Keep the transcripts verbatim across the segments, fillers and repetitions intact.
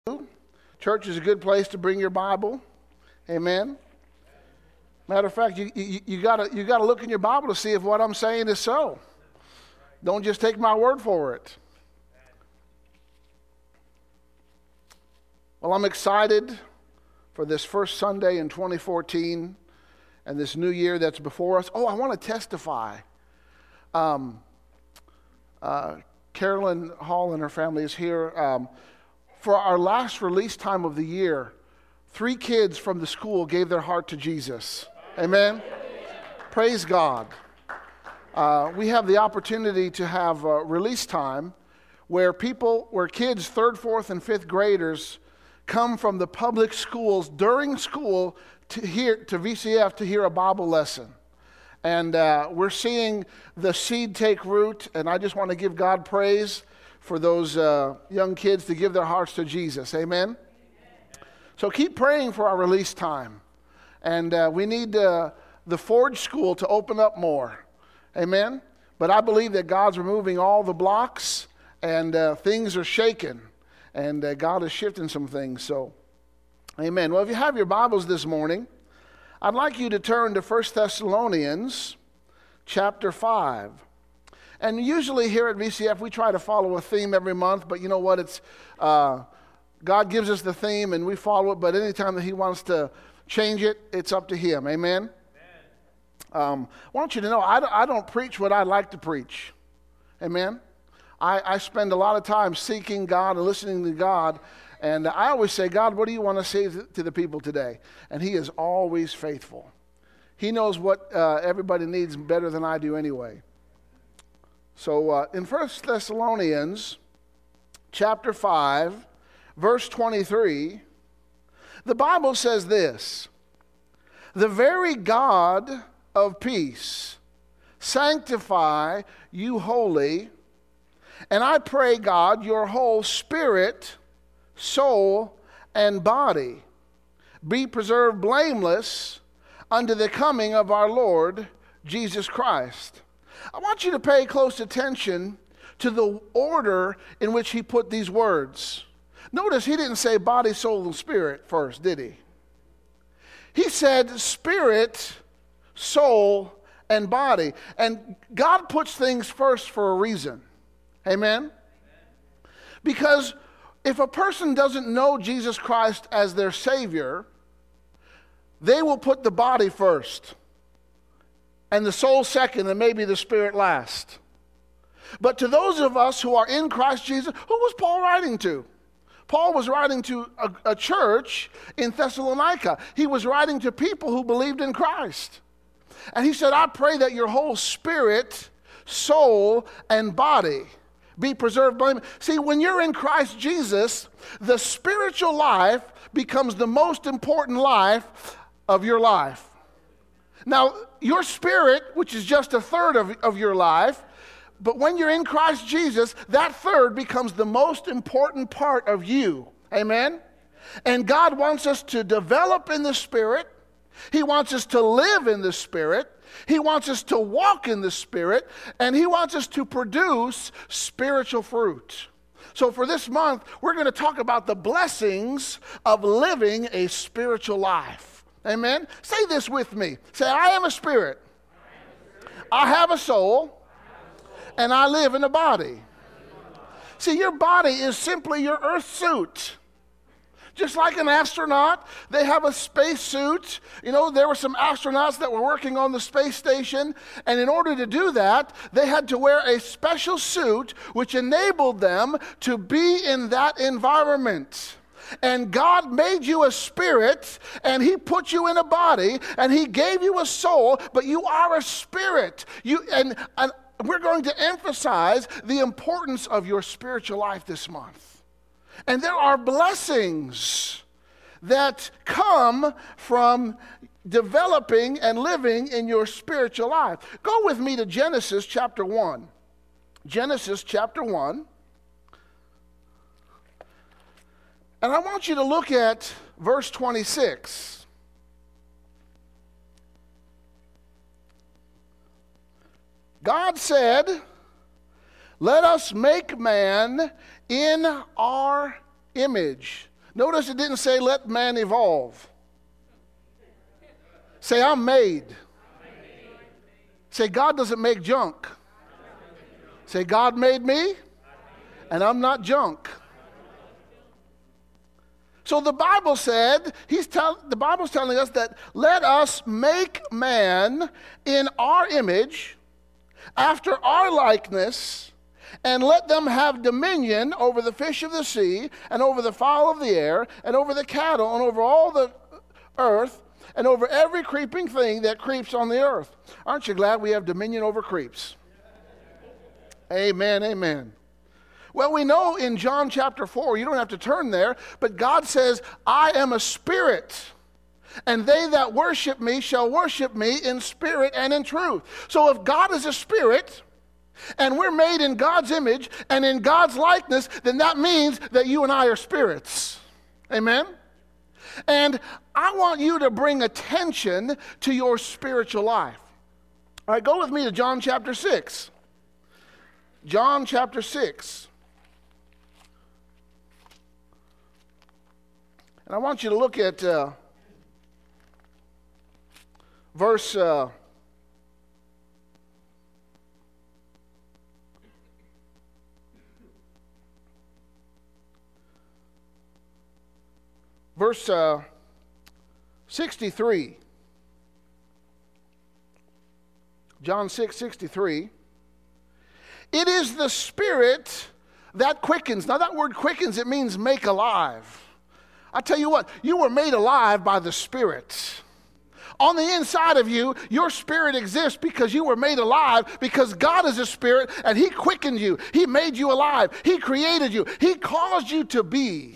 Church is a good place to bring your Bible. Amen. Matter of fact, you, you, you gotta you gotta look in your Bible to see if what I'm saying is so. Don't just take my word for it. Well, I'm excited for this first Sunday in twenty fourteen and this new year that's before us. Oh, I want to testify. Um, uh, Carolyn Hall and her family is here. Um, For our last release time of the year, three kids from the school gave their heart to Jesus. Amen? Praise God. Uh, we have the opportunity to have a release time where people, where kids, third, fourth, and fifth graders come from the public schools during school to hear to V C F to hear a Bible lesson. And uh, we're seeing the seed take root, and I just want to give God praise for those uh, young kids to give their hearts to Jesus. Amen? Amen. So keep praying for our release time. And uh, we need uh, the Forge School to open up more. Amen? But I believe that God's removing all the blocks and uh, things are shaking. And uh, God is shifting some things. So, amen. Well, if you have your Bibles this morning, I'd like you to turn to First Thessalonians chapter five. And usually here at V C F, we try to follow a theme every month, but you know what? It's uh, God gives us the theme, and we follow it, but anytime that he wants to change it, it's up to him. Amen? Amen. Um, I want you to know, I don't, I don't preach what I like to preach. Amen? I, I spend a lot of time seeking God and listening to God, and I always say, God, what do you want to say to the people today? And he is always faithful. He knows what uh, everybody needs better than I do anyway. So uh, in First Thessalonians chapter five, verse twenty-three, the Bible says this: "The very God of peace sanctify you wholly, and I pray, God, your whole spirit, soul, and body be preserved blameless unto the coming of our Lord Jesus Christ." I want you to pay close attention to the order in which he put these words. Notice he didn't say body, soul, and spirit first, did he? He said spirit, soul, and body. And God puts things first for a reason. Amen? Amen? Because if a person doesn't know Jesus Christ as their Savior, they will put the body first, and the soul second, and maybe the spirit last. But to those of us who are in Christ Jesus, who was Paul writing to? Paul was writing to a, a church in Thessalonica. He was writing to people who believed in Christ. And he said, I pray that your whole spirit, soul, and body be preserved blameless. See, when you're in Christ Jesus, the spiritual life becomes the most important life of your life. Now, your spirit, which is just a third of, of your life, but when you're in Christ Jesus, that third becomes the most important part of you. Amen? And God wants us to develop in the Spirit. He wants us to live in the Spirit. He wants us to walk in the Spirit. And he wants us to produce spiritual fruit. So for this month, we're going to talk about the blessings of living a spiritual life. Amen? Say this with me. Say, I am a spirit. I have a soul. And I live in a body. See, your body is simply your earth suit. Just like an astronaut, they have a space suit. You know, there were some astronauts that were working on the space station, and in order to do that, they had to wear a special suit which enabled them to be in that environment. And God made you a spirit, and he put you in a body, and he gave you a soul, but you are a spirit. You and, and we're going to emphasize the importance of your spiritual life this month. And there are blessings that come from developing and living in your spiritual life. Go with me to Genesis chapter one. Genesis chapter one. And I want you to look at verse twenty-six. God said, let us make man in our image. Notice it didn't say, let man evolve. Say, I'm made. Say, God doesn't make junk. Say, God made me, and I'm not junk. So the Bible said, he's tell, the Bible's telling us that let us make man in our image, after our likeness, and let them have dominion over the fish of the sea, and over the fowl of the air, and over the cattle, and over all the earth, and over every creeping thing that creeps on the earth. Aren't you glad we have dominion over creeps? Amen, amen. Well, we know in John chapter four, you don't have to turn there, but God says, I am a spirit, and they that worship me shall worship me in spirit and in truth. So if God is a spirit, and we're made in God's image and in God's likeness, then that means that you and I are spirits. Amen? And I want you to bring attention to your spiritual life. All right, go with me to John chapter six. John chapter six. And I want you to look at uh, verse... Uh, Verse uh, sixty-three, John six, sixty-three. It is the Spirit that quickens. Now that word quickens, it means make alive. I tell you what, you were made alive by the Spirit. On the inside of you, your spirit exists because you were made alive, because God is a spirit and He quickened you. He made you alive. He created you. He caused you to be.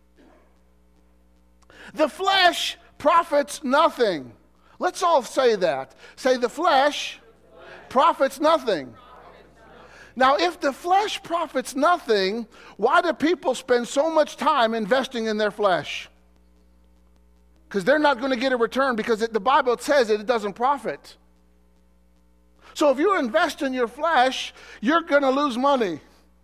The flesh profits nothing. Let's all say that. Say, the flesh profits nothing. Now, if the flesh profits nothing, why do people spend so much time investing in their flesh? Because they're not going to get a return, because it, the Bible says that it doesn't profit. So if you invest in your flesh, you're going to lose money.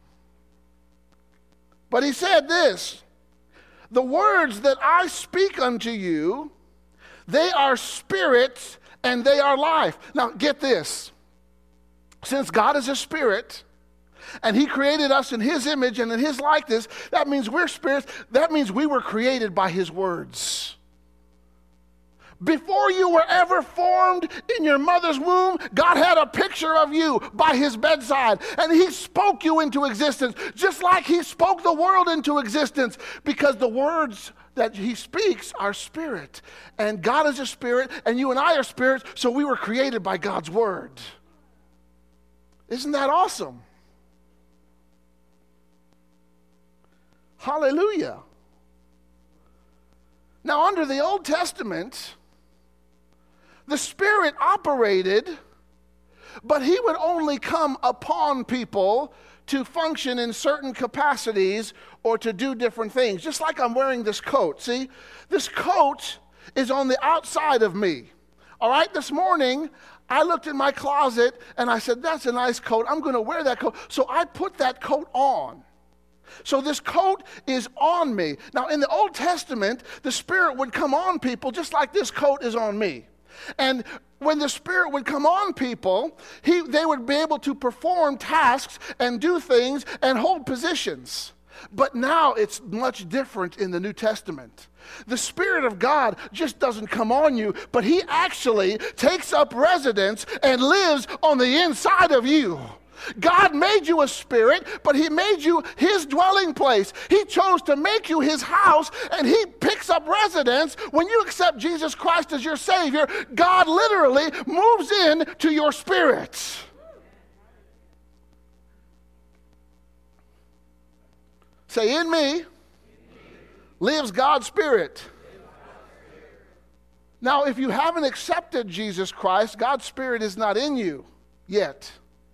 But He said this, the words that I speak unto you, they are spirit and they are life. Now get this. Since God is a spirit and He created us in His image and in His likeness, that means we're spirits. That means we were created by His words. Before you were ever formed in your mother's womb, God had a picture of you by His bedside, and He spoke you into existence, just like He spoke the world into existence, because the words that He speaks are spirit, and God is a spirit, and you and I are spirits, so we were created by God's word. Isn't that awesome? Hallelujah. Now, under the Old Testament, the Spirit operated, but He would only come upon people to function in certain capacities or to do different things. Just like I'm wearing this coat. See, this coat is on the outside of me. All right, this morning, I looked in my closet and I said, that's a nice coat. I'm going to wear that coat. So I put that coat on. So this coat is on me. Now, in the Old Testament, the Spirit would come on people just like this coat is on me. And when the Spirit would come on people, he, they would be able to perform tasks and do things and hold positions. But now it's much different in the New Testament. The Spirit of God just doesn't come on you, but He actually takes up residence and lives on the inside of you. God made you a spirit, but He made you His dwelling place. He chose to make you His house, and He picks up residence. When you accept Jesus Christ as your Savior, God literally moves in to your spirit. Say, in me lives God's Spirit. Now, if you haven't accepted Jesus Christ, God's Spirit is not in you yet.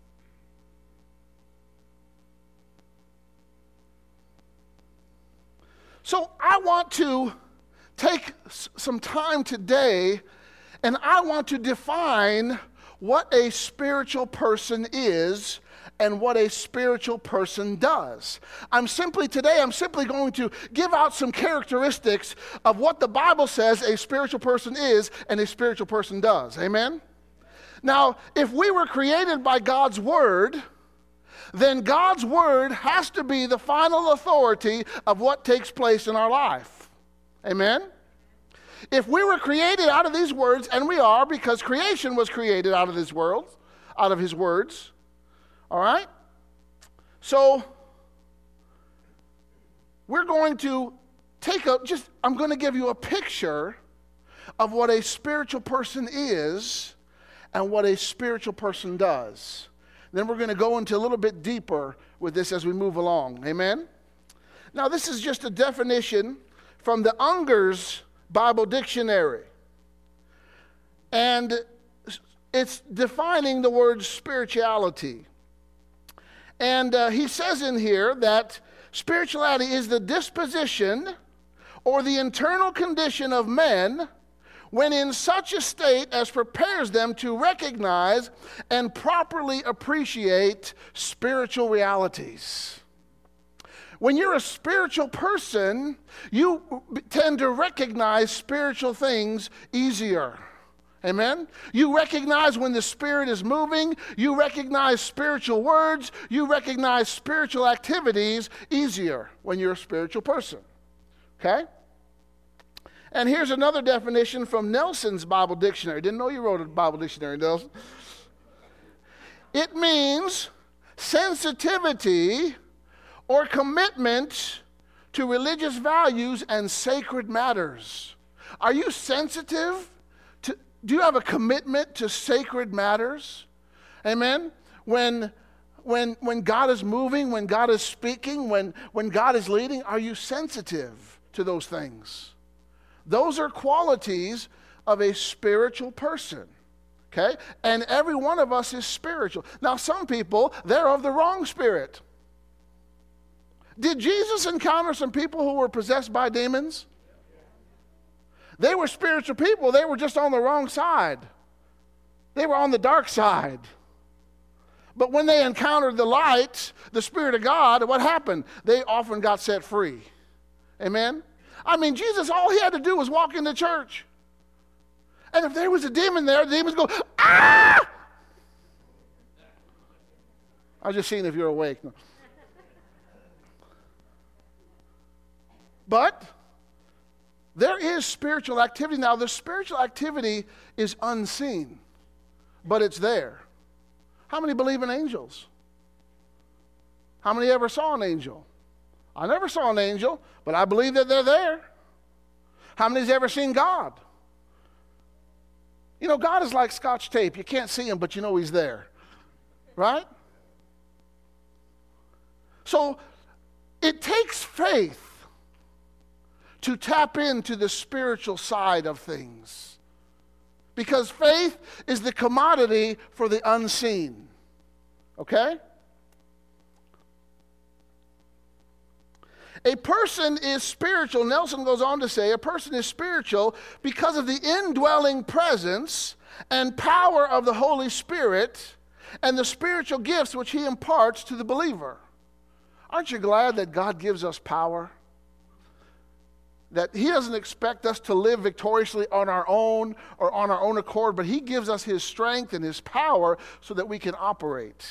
So I want to take some time today, and I want to define what a spiritual person is and what a spiritual person does. I'm simply, today, I'm simply going to give out some characteristics of what the Bible says a spiritual person is and a spiritual person does. Amen? Now, if we were created by God's Word, then God's Word has to be the final authority of what takes place in our life. Amen? If we were created out of these words, and we are, because creation was created out of this world, out of His words, all right? So, we're going to take a, just, I'm going to give you a picture of what a spiritual person is and what a spiritual person does. Then we're going to go into a little bit deeper with this as we move along. Amen? Now, this is just a definition from the Unger's Bible Dictionary. And it's defining the word spirituality. And uh, he says in here that spirituality is the disposition or the internal condition of men when in such a state as prepares them to recognize and properly appreciate spiritual realities. When you're a spiritual person, you tend to recognize spiritual things easier. Amen? You recognize when the Spirit is moving. You recognize spiritual words. You recognize spiritual activities easier when you're a spiritual person. Okay? And here's another definition from Nelson's Bible Dictionary. Didn't know you wrote a Bible dictionary, Nelson. It means sensitivity or commitment to religious values and sacred matters. Are you sensitive? To, do you have a commitment to sacred matters? Amen? When, when, when God is moving, when God is speaking, when, when God is leading, are you sensitive to those things? Those are qualities of a spiritual person. Okay? And every one of us is spiritual. Now, some people, they're of the wrong spirit. Did Jesus encounter some people who were possessed by demons? They were spiritual people. They were just on the wrong side. They were on the dark side. But when they encountered the light, the Spirit of God, what happened? They often got set free. Amen? I mean, Jesus, all he had to do was walk into church. And if there was a demon there, the demons go, ah! I was just seeing if you're awake. No. But there is spiritual activity. Now, the spiritual activity is unseen, but it's there. How many believe in angels? How many ever saw an angel? I never saw an angel, but I believe that they're there. How many's ever seen God? You know, God is like Scotch tape. You can't see him, but you know he's there. Right? So, it takes faith to tap into the spiritual side of things. Because faith is the commodity for the unseen. Okay? A person is spiritual, Nelson goes on to say, a person is spiritual because of the indwelling presence and power of the Holy Spirit and the spiritual gifts which he imparts to the believer. Aren't you glad that God gives us power? That he doesn't expect us to live victoriously on our own or on our own accord, but he gives us his strength and his power so that we can operate.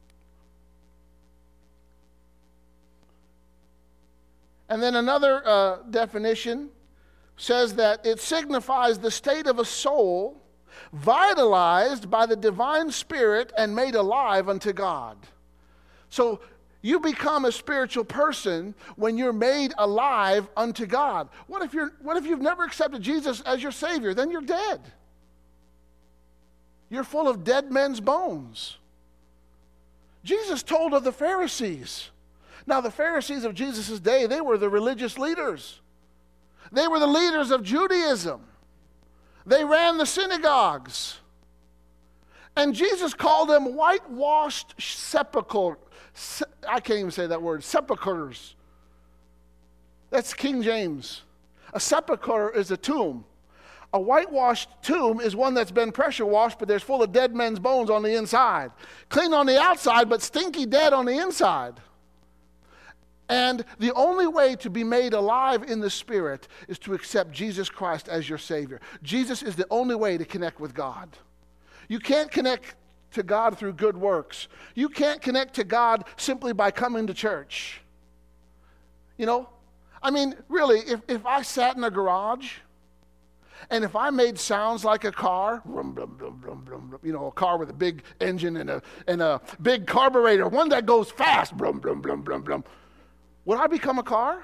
And then another uh, definition says that it signifies the state of a soul vitalized by the divine Spirit and made alive unto God. So you become a spiritual person when you're made alive unto God. What if you're what if you've never accepted Jesus as your Savior? Then you're dead. You're full of dead men's bones. Jesus told of the Pharisees. Now, the Pharisees of Jesus' day, they were the religious leaders. They were the leaders of Judaism. They ran the synagogues. And Jesus called them whitewashed sepulchres. I can't even say that word, sepulchres. That's King James. A sepulchre is a tomb. A whitewashed tomb is one that's been pressure washed, but there's full of dead men's bones on the inside. Clean on the outside, but stinky dead on the inside. And the only way to be made alive in the Spirit is to accept Jesus Christ as your Savior. Jesus is the only way to connect with God. You can't connect to God through good works. You can't connect to God simply by coming to church. You know, I mean, really, if, if I sat in a garage and if I made sounds like a car, brum, brum, brum, brum, brum, brum, you know, a car with a big engine and a, and a big carburetor, one that goes fast, brum, brum, brum, brum, brum, would I become a car?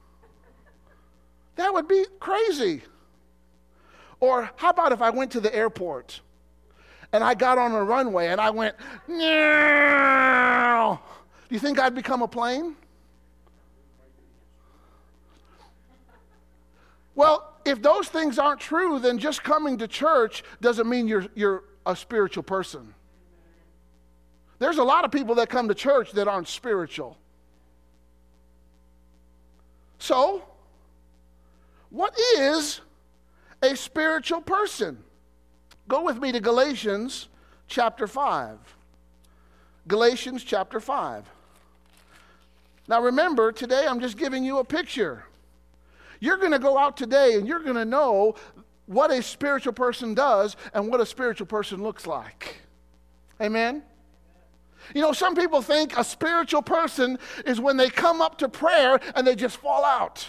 That would be crazy. Or how about if I went to the airport and I got on a runway and I went, no. Do you think I'd become a plane? Well, if those things aren't true, then just coming to church doesn't mean you're, you're a spiritual person. There's a lot of people that come to church that aren't spiritual. So, what is a spiritual person? Go with me to Galatians chapter five. Galatians chapter five. Now remember, today I'm just giving you a picture. You're going to go out today and you're going to know what a spiritual person does and what a spiritual person looks like. Amen? You know, some people think a spiritual person is when they come up to prayer and they just fall out.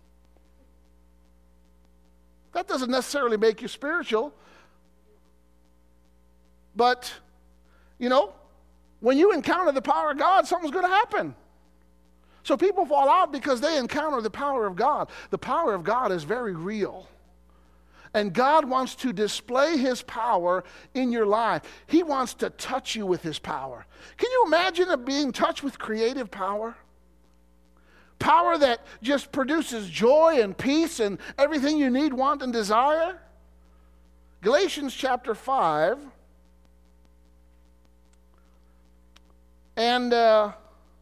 That doesn't necessarily make you spiritual. But, you know, when you encounter the power of God, something's going to happen. So people fall out because they encounter the power of God. The power of God is very real. And God wants to display his power in your life. He wants to touch you with his power. Can you imagine being touched with creative power? Power that just produces joy and peace and everything you need, want, and desire? Galatians chapter five. And uh,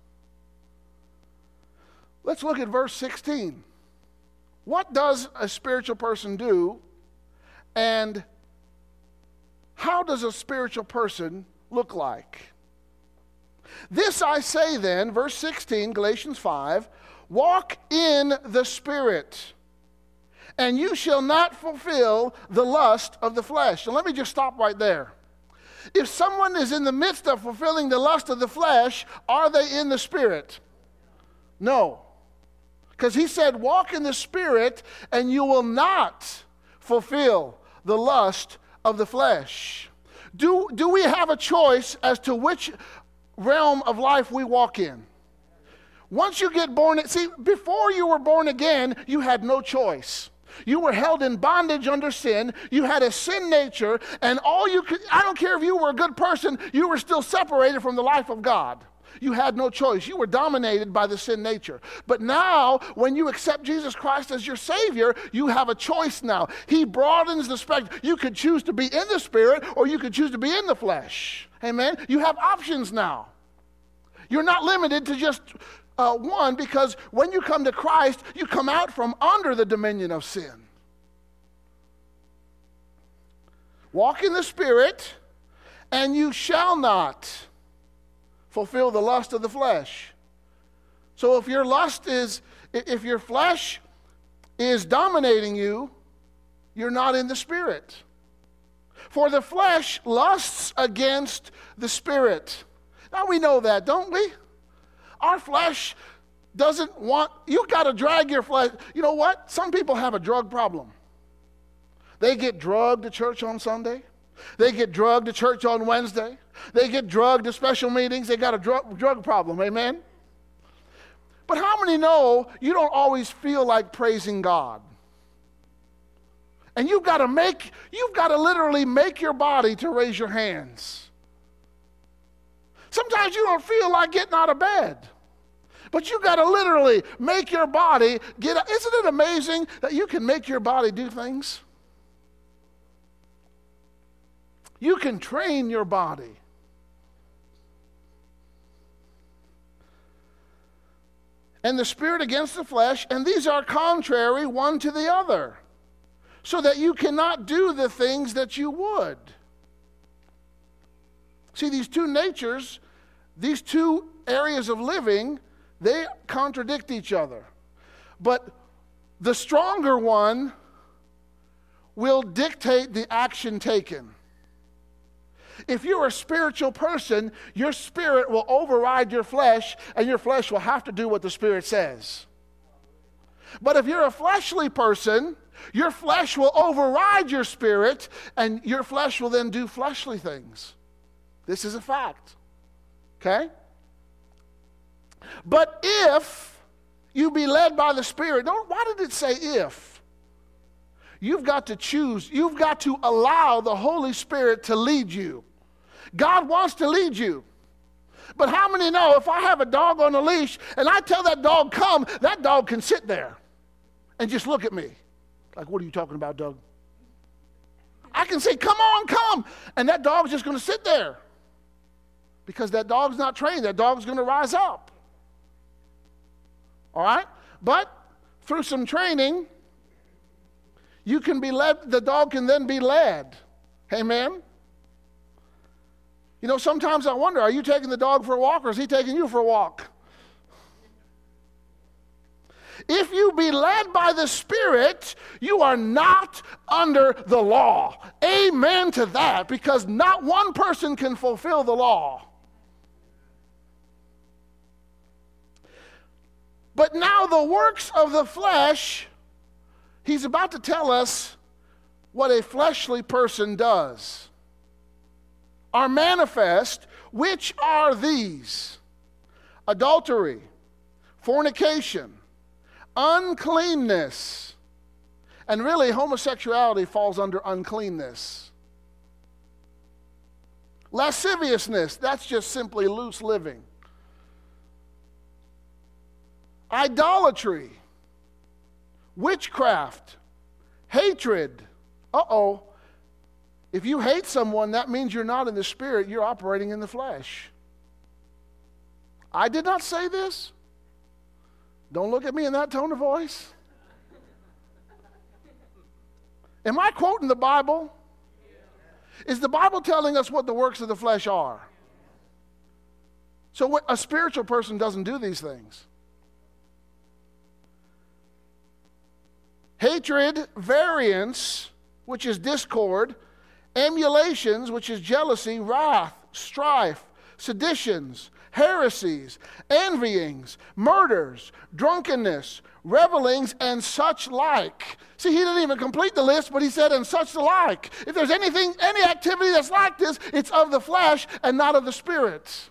let's look at verse sixteen. What does a spiritual person do? And how does a spiritual person look like? This I say then, verse sixteen, Galatians five, walk in the Spirit, and you shall not fulfill the lust of the flesh. And let me just stop right there. If someone is in the midst of fulfilling the lust of the flesh, are they in the Spirit? No. Because he said, walk in the Spirit, and you will not fulfill the lust of the flesh. Do, do we have a choice as to which realm of life we walk in? Once you get born, see, before you were born again, you had no choice. You were held in bondage under sin. You had a sin nature, and all you could, I don't care if you were a good person, you were still separated from the life of God. You had no choice. You were dominated by the sin nature. But now, when you accept Jesus Christ as your Savior, you have a choice now. He broadens the spectrum. You could choose to be in the Spirit, or you could choose to be in the flesh. Amen? You have options now. You're not limited to just uh, one, because when you come to Christ, you come out from under the dominion of sin. Walk in the Spirit, and you shall not fulfill the lust of the flesh. So if your lust is, if your flesh is dominating you, you're not in the Spirit. For the flesh lusts against the Spirit. Now we know that, don't we? Our flesh doesn't want, you got to drag your flesh. You know what? Some people have a drug problem. They get drugged to church on Sunday. They get drugged to church on Wednesday. They get drugged to special meetings. They got a drug, drug problem, amen? But how many know you don't always feel like praising God? And you've got to make, you've got to literally make your body to raise your hands. Sometimes you don't feel like getting out of bed. But you got to literally make your body get up. Isn't it amazing that you can make your body do things? You can train your body. And the Spirit against the flesh, and these are contrary one to the other, so that you cannot do the things that you would. See, these two natures, these two areas of living, they contradict each other. But the stronger one will dictate the action taken. If you're a spiritual person, your spirit will override your flesh, and your flesh will have to do what the Spirit says. But if you're a fleshly person, your flesh will override your spirit, and your flesh will then do fleshly things. This is a fact. Okay? But if you be led by the Spirit, don't, why did it say if? You've got to choose. You've got to allow the Holy Spirit to lead you. God wants to lead you. But how many know if I have a dog on a leash and I tell that dog come, that dog can sit there and just look at me. Like, what are you talking about, Doug? I can say, come on, come. And that dog's just going to sit there. Because that dog's not trained. That dog's going to rise up. All right? But through some training, you can be led, the dog can then be led. Amen? You know, sometimes I wonder, are you taking the dog for a walk or is he taking you for a walk? If you be led by the Spirit, you are not under the law. Amen to that, because not one person can fulfill the law. But now the works of the flesh, he's about to tell us what a fleshly person does, are manifest, which are these: adultery, fornication, uncleanness. And really, homosexuality falls under uncleanness. Lasciviousness, that's just simply loose living. Idolatry, witchcraft, hatred. Uh-oh. If you hate someone, that means you're not in the Spirit, you're operating in the flesh. I did not say this. Don't look at me in that tone of voice. Am I quoting the Bible? Is the Bible telling us what the works of the flesh are? So what, a spiritual person doesn't do these things. Hatred, variance, which is discord, emulations, which is jealousy, wrath, strife, seditions, heresies, envyings, murders, drunkenness, revelings, and such like. See, he didn't even complete the list, but he said, and such like. If there's anything, any activity that's like this, it's of the flesh and not of the Spirit.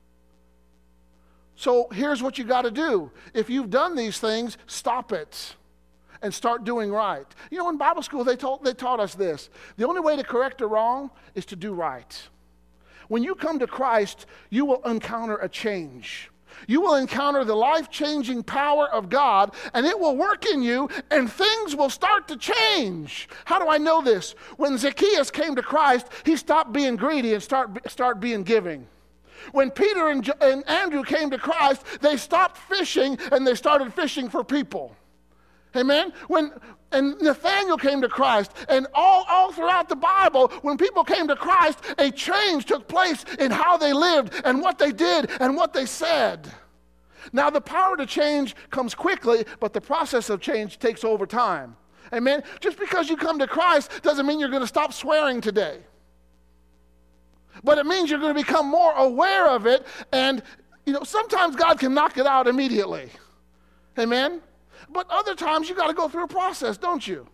So here's what you got to do. If you've done these things, stop it and start doing right. You know, in Bible school, they told, they taught us this. The only way to correct a wrong is to do right. When you come to Christ, you will encounter a change. You will encounter the life-changing power of God, and it will work in you, and things will start to change. How do I know this? When Zacchaeus came to Christ, he stopped being greedy and start, start being giving. When Peter and, and Andrew came to Christ, they stopped fishing, and they started fishing for people. Amen? When and Nathanael came to Christ, and all, all throughout the Bible, when people came to Christ, a change took place in how they lived and what they did and what they said. Now, the power to change comes quickly, but the process of change takes over time. Amen? Just because you come to Christ doesn't mean you're going to stop swearing today. But it means you're going to become more aware of it, and, you know, sometimes God can knock it out immediately. Amen? But other times you got to go through a process, don't you?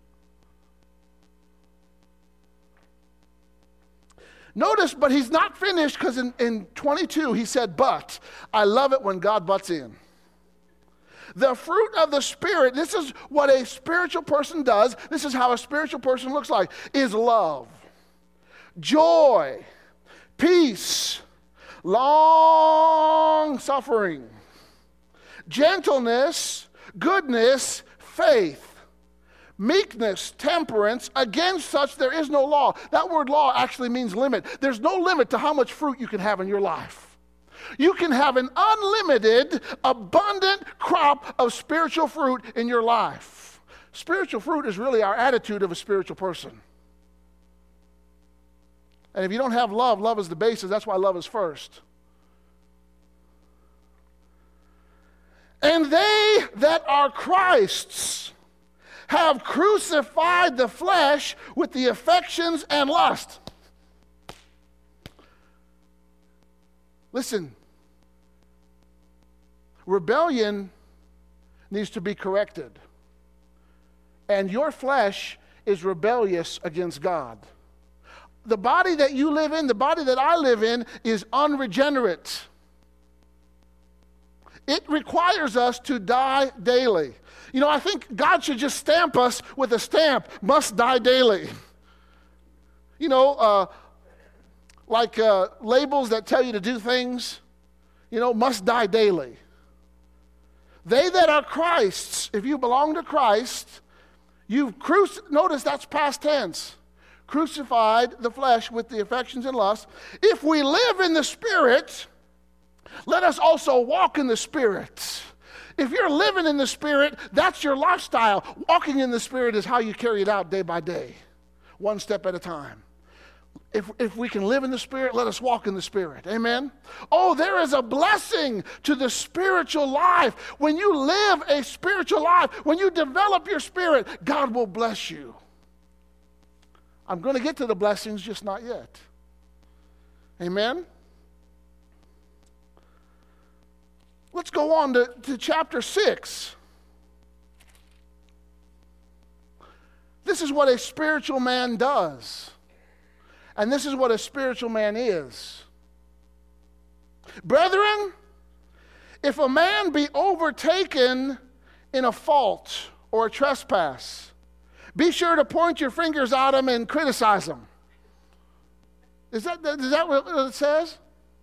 Notice, but he's not finished, because in, in twenty-two he said, but. I love it when God butts in. The fruit of the Spirit, this is what a spiritual person does. This is how a spiritual person looks like, is love, joy, peace, long suffering, gentleness, goodness, faith, meekness, temperance. Against such there is no law. That word law actually means limit. There's no limit to how much fruit you can have in your life. You can have an unlimited, abundant crop of spiritual fruit in your life. Spiritual fruit is really our attitude of a spiritual person. And if you don't have love, love is the basis. That's why love is first. And they that are Christ's have crucified the flesh with the affections and lust. Listen, rebellion needs to be corrected. And your flesh is rebellious against God. The body that you live in, the body that I live in, is unregenerate. It requires us to die daily. You know, I think God should just stamp us with a stamp, must die daily. You know, uh, like uh, labels that tell you to do things, you know, must die daily. They that are Christ's, if you belong to Christ, you've crucified, notice that's past tense, crucified the flesh with the affections and lusts. If we live in the Spirit, let us also walk in the Spirit. If you're living in the Spirit, that's your lifestyle. Walking in the Spirit is how you carry it out day by day, one step at a time. If, if we can live in the Spirit, let us walk in the Spirit. Amen? Oh, there is a blessing to the spiritual life. When you live a spiritual life, when you develop your spirit, God will bless you. I'm going to get to the blessings, just not yet. Amen? Let's go on to, to chapter six. This is what a spiritual man does. And this is what a spiritual man is. Brethren, if a man be overtaken in a fault or a trespass, be sure to point your fingers at him and criticize him. Is that, is that what it says?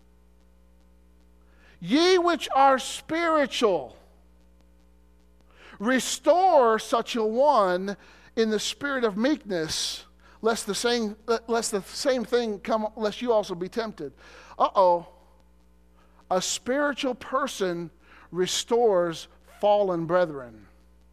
Ye which are spiritual, restore such a one in the spirit of meekness, lest the same, lest the same thing come, lest you also be tempted. Uh-oh. A spiritual person restores fallen brethren.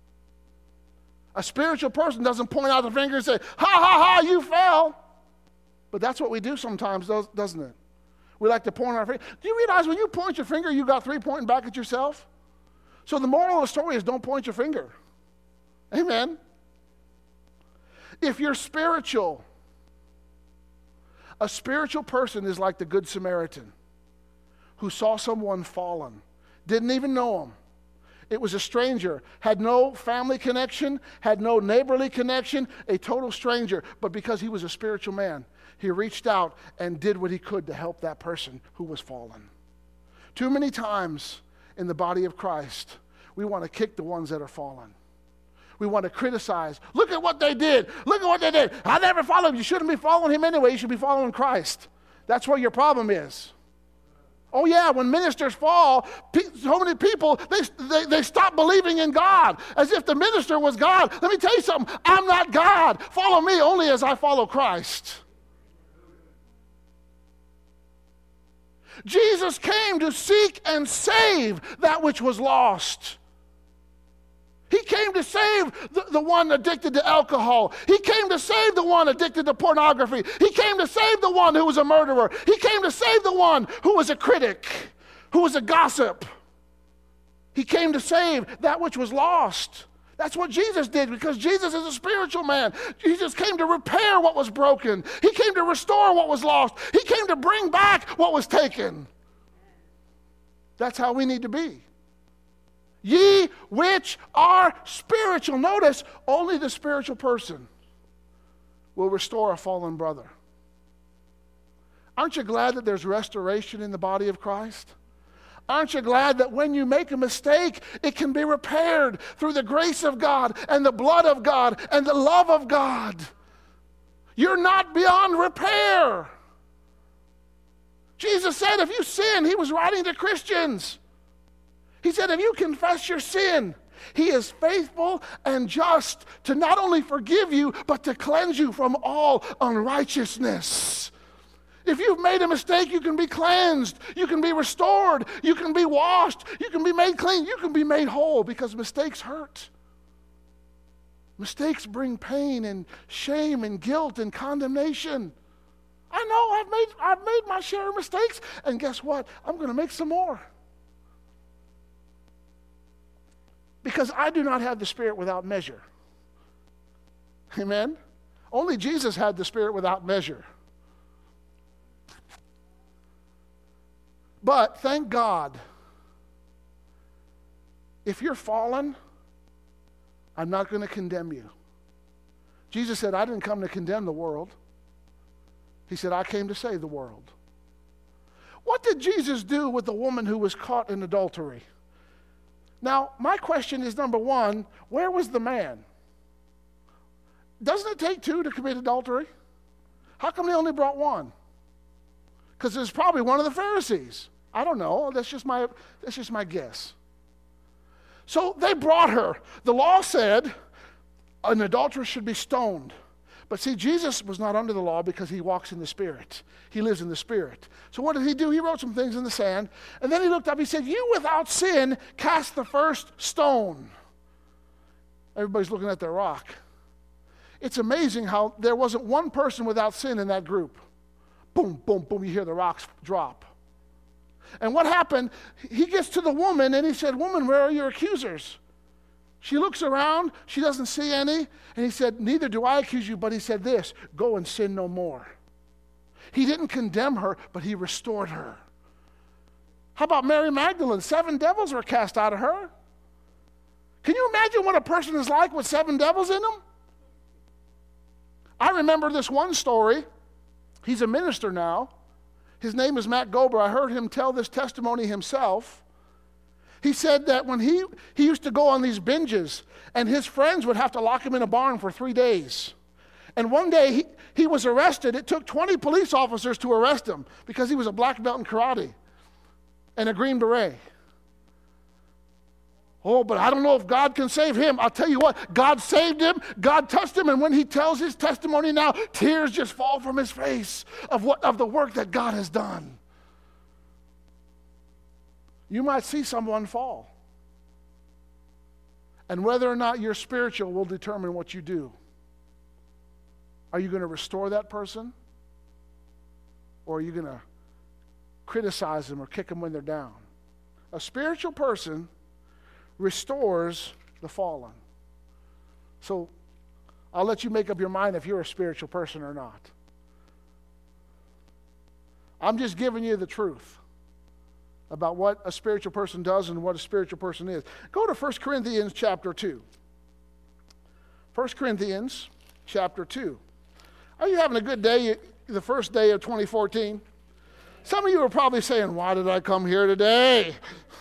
A spiritual person doesn't point out the finger and say, ha, ha, ha, you fell. But that's what we do sometimes, doesn't it? We like to point our finger. Do you realize when you point your finger, you got three pointing back at yourself? So the moral of the story is don't point your finger. Amen. If you're spiritual, a spiritual person is like the Good Samaritan who saw someone fallen, didn't even know him. It was a stranger, had no family connection, had no neighborly connection, a total stranger. But because he was a spiritual man, he reached out and did what he could to help that person who was fallen. Too many times in the body of Christ, we want to kick the ones that are fallen. We want to criticize. Look at what they did. Look at what they did. I never followed him. You shouldn't be following him anyway. You should be following Christ. That's where your problem is. Oh yeah, when ministers fall, so many people, they, they, they stop believing in God as if the minister was God. Let me tell you something. I'm not God. Follow me only as I follow Christ. Jesus came to seek and save that which was lost. He came to save the, the one addicted to alcohol. He came to save the one addicted to pornography. He came to save the one who was a murderer. He came to save the one who was a critic, who was a gossip. He came to save that which was lost. That's what Jesus did, because Jesus is a spiritual man. Jesus came to repair what was broken. He came to restore what was lost. He came to bring back what was taken. That's how we need to be. Ye which are spiritual. Notice, only the spiritual person will restore a fallen brother. Aren't you glad that there's restoration in the body of Christ? Aren't you glad that when you make a mistake, it can be repaired through the grace of God and the blood of God and the love of God? You're not beyond repair. Jesus said if you sin, he was writing to Christians. He said, if you confess your sin, he is faithful and just to not only forgive you, but to cleanse you from all unrighteousness. If you've made a mistake, you can be cleansed. You can be restored. You can be washed. You can be made clean. You can be made whole, because mistakes hurt. Mistakes bring pain and shame and guilt and condemnation. I know I've made, I've made my share of mistakes, and guess what? I'm going to make some more. Because I do not have the Spirit without measure. Amen? Only Jesus had the Spirit without measure. But thank God, if you're fallen, I'm not going to condemn you. Jesus said, I didn't come to condemn the world. He said, I came to save the world. What did Jesus do with the woman who was caught in adultery? Now, my question is, number one, where was the man? Doesn't it take two to commit adultery? How come they only brought one? Because it was probably one of the Pharisees. I don't know. That's just my, that's just my guess. So they brought her. The law said an adulteress should be stoned. But see, Jesus was not under the law because he walks in the Spirit. He lives in the Spirit. So what did he do? He wrote some things in the sand. And then he looked up. He said, you without sin cast the first stone. Everybody's looking at their rock. It's amazing how there wasn't one person without sin in that group. Boom, boom, boom. You hear the rocks drop. And what happened? He gets to the woman and he said, woman, where are your accusers? She looks around. She doesn't see any. And he said, neither do I accuse you. But he said this, go and sin no more. He didn't condemn her, but he restored her. How about Mary Magdalene? Seven devils were cast out of her. Can you imagine what a person is like with seven devils in them? I remember this one story. He's a minister now. His name is Matt Gober. I heard him tell this testimony himself. He said that when he, he used to go on these binges, and his friends would have to lock him in a barn for three days. And one day he, he was arrested. It took twenty police officers to arrest him because he was a black belt in karate and a Green Beret. Oh, but I don't know if God can save him. I'll tell you what, God saved him, God touched him, and when he tells his testimony now, tears just fall from his face of what of the work that God has done. You might see someone fall. And whether or not you're spiritual will determine what you do. Are you going to restore that person? Or are you going to criticize them or kick them when they're down? A spiritual person restores the fallen. So I'll let you make up your mind if you're a spiritual person or not. I'm just giving you the truth about what a spiritual person does and what a spiritual person is. Go to First Corinthians chapter two. First Corinthians chapter two. Are you having a good day, the first day of twenty fourteen? Some of you are probably saying, why did I come here today?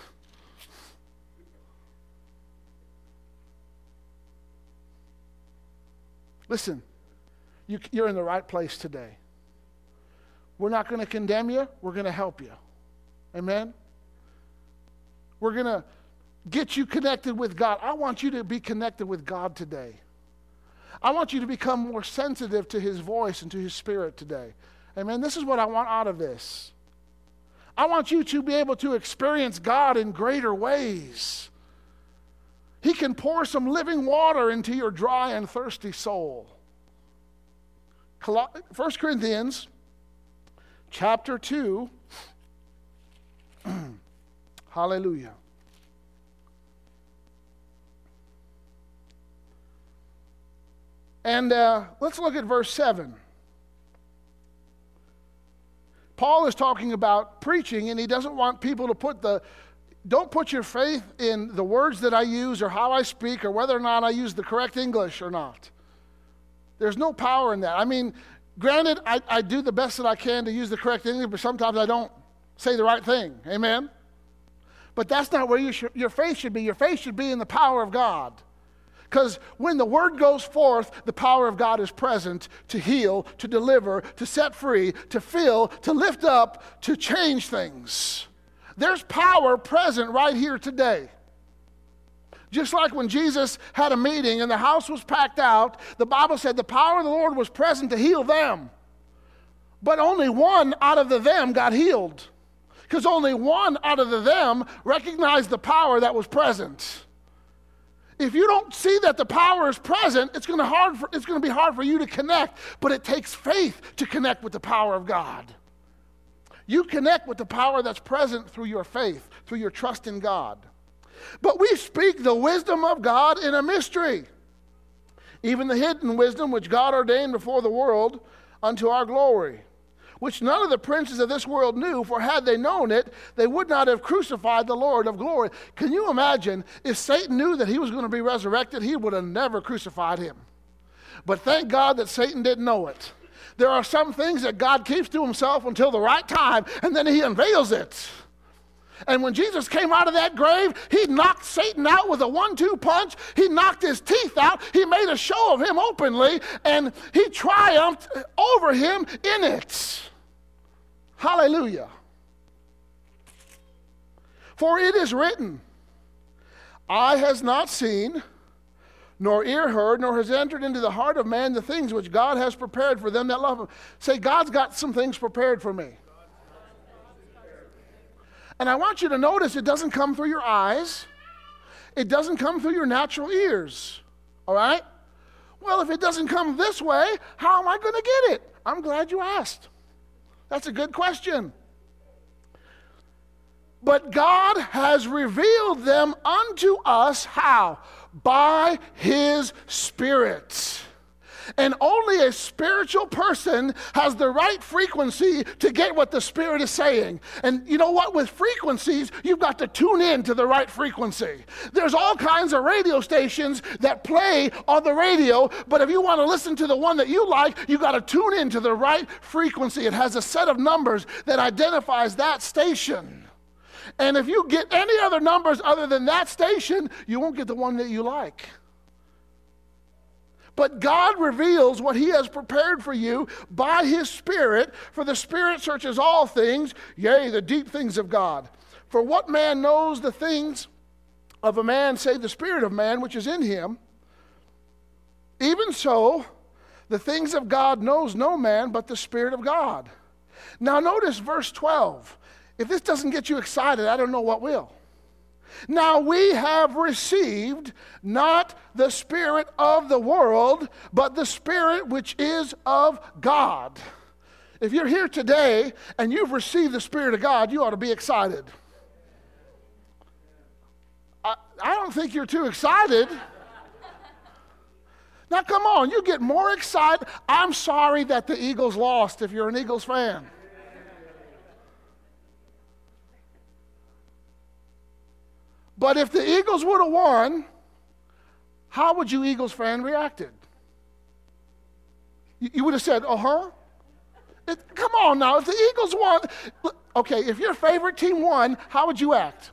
Listen, you, you're in the right place today. We're not going to condemn you. We're going to help you. Amen? We're going to get you connected with God. I want you to be connected with God today. I want you to become more sensitive to His voice and to His Spirit today. Amen? This is what I want out of this. I want you to be able to experience God in greater ways. He can pour some living water into your dry and thirsty soul. First Corinthians chapter two. Hallelujah. And uh, let's look at verse seven. Paul is talking about preaching, and he doesn't want people to put the Don't put your faith in the words that I use or how I speak or whether or not I use the correct English or not. There's no power in that. I mean, granted, I, I do the best that I can to use the correct English, but sometimes I don't say the right thing. Amen? But that's not where you should, your faith should be. Your faith should be in the power of God. Because when the word goes forth, the power of God is present to heal, to deliver, to set free, to fill, to lift up, to change things. There's power present right here today. Just like when Jesus had a meeting and the house was packed out, the Bible said the power of the Lord was present to heal them. But only one out of the them got healed. Because only one out of the them recognized the power that was present. If you don't see that the power is present, it's going to hard for, it's going to be hard for you to connect. But it takes faith to connect with the power of God. You connect with the power that's present through your faith, through your trust in God. But we speak the wisdom of God in a mystery, even the hidden wisdom which God ordained before the world unto our glory, which none of the princes of this world knew, for had they known it, they would not have crucified the Lord of glory. Can you imagine if Satan knew that he was going to be resurrected, he would have never crucified him. But thank God that Satan didn't know it. There are some things that God keeps to himself until the right time, and then he unveils it. And when Jesus came out of that grave, he knocked Satan out with a one two punch. He knocked his teeth out. He made a show of him openly, and he triumphed over him in it. Hallelujah. For it is written, eye has not seen, nor ear heard, nor has entered into the heart of man the things which God has prepared for them that love him. Say, God's got some things prepared for me. And I want you to notice it doesn't come through your eyes. It doesn't come through your natural ears. All right? Well, if it doesn't come this way, how am I going to get it? I'm glad you asked. That's a good question. But God has revealed them unto us, how? By his Spirit. And only a spiritual person has the right frequency to get what the Spirit is saying. And you know what? With frequencies, you've got to tune in to the right frequency. There's all kinds of radio stations that play on the radio, but if you want to listen to the one that you like, you've got to tune in to the right frequency. It has a set of numbers that identifies that station. And if you get any other numbers other than that station, you won't get the one that you like. But God reveals what he has prepared for you by his Spirit, for the Spirit searches all things, yea, the deep things of God. For what man knows the things of a man, save the Spirit of man, which is in him? Even so, the things of God knows no man but the Spirit of God. Now notice verse twelve. If this doesn't get you excited, I don't know what will. Now we have received not the spirit of the world, but the Spirit which is of God. If you're here today and you've received the Spirit of God, you ought to be excited. I, I don't think you're too excited. Now come on, you get more excited. I'm sorry that the Eagles lost if you're an Eagles fan. But if the Eagles would have won, how would you Eagles fan reacted? You, you would have said, uh-huh. It, come on now, if the Eagles won, okay, if your favorite team won, how would you act?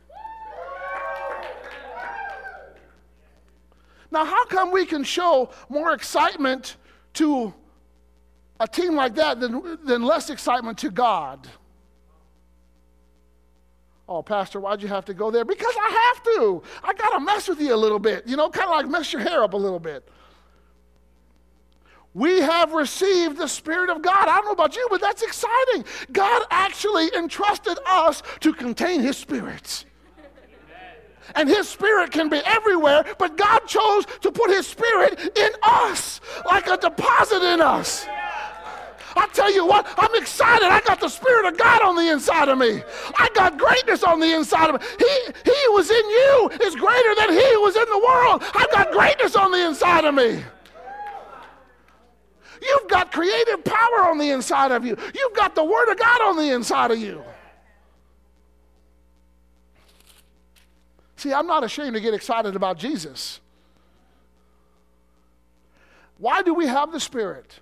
Now, how come we can show more excitement to a team like that than, than less excitement to God? Oh, Pastor, why'd you have to go there? Because I have to. I got to mess with you a little bit, you know, kind of like mess your hair up a little bit. We have received the Spirit of God. I don't know about you, but that's exciting. God actually entrusted us to contain his Spirit. And his Spirit can be everywhere, but God chose to put his Spirit in us, like a deposit in us. I tell you what, I'm excited. I got the Spirit of God on the inside of me. I got greatness on the inside of me. He, he who was in you is greater than he who was in the world. I've got greatness on the inside of me. You've got creative power on the inside of you. You've got the Word of God on the inside of you. See, I'm not ashamed to get excited about Jesus. Why do we have the Spirit?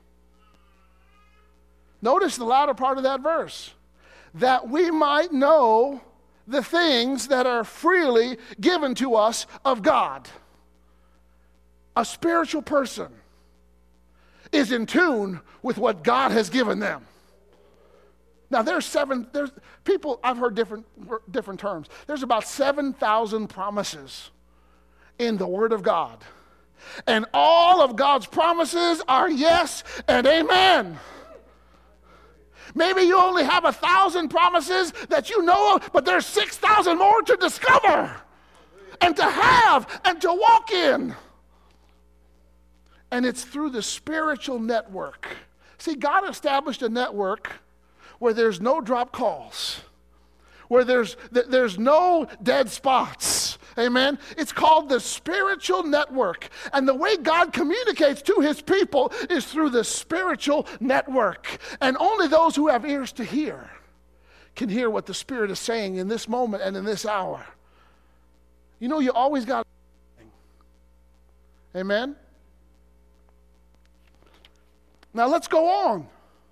Notice the latter part of that verse. That we might know the things that are freely given to us of God. A spiritual person is in tune with what God has given them. Now there's seven, there's people, I've heard different, different terms. There's about seven thousand promises in the Word of God. And all of God's promises are yes and amen. Maybe you only have a thousand promises that you know of, but there's six thousand more to discover. and to have and to walk in. And it's through the spiritual network. See, God established a network where there's no drop calls, where there's, there's no dead spots. Amen? It's called the spiritual network. And the way God communicates to his people is through the spiritual network. And only those who have ears to hear can hear what the Spirit is saying in this moment and in this hour. You know, you always got. Amen? Now let's go on.